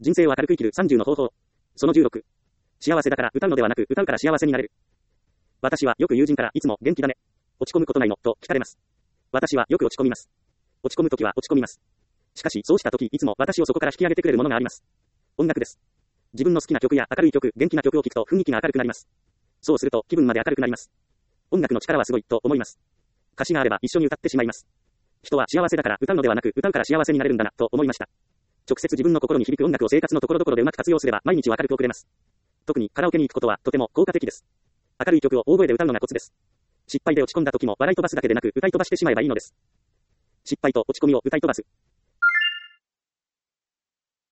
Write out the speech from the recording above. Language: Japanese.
人生を明るく生きる30の方法。その16。幸せだから歌うのではなく歌うから幸せになれる。私はよく友人からいつも元気だね。落ち込むことないのと聞かれます。私はよく落ち込みます。落ち込むときは落ち込みます。しかしそうしたときいつも私をそこから引き上げてくれるものがあります。音楽です。自分の好きな曲や明るい曲、元気な曲を聴くと雰囲気が明るくなります。そうすると気分まで明るくなります。音楽の力はすごいと思います。歌詞があれば一緒に歌ってしまいます。人は幸せだから歌うのではなく歌うから幸せになれるんだなと思いました。直接自分の心に響く音楽を生活のところどころでうまく活用すれば毎日を明るく送れます。特にカラオケに行くことはとても効果的です。明るい曲を大声で歌うのがコツです。失敗で落ち込んだ時も笑い飛ばすだけでなく歌い飛ばしてしまえばいいのです。失敗と落ち込みを歌い飛ばす。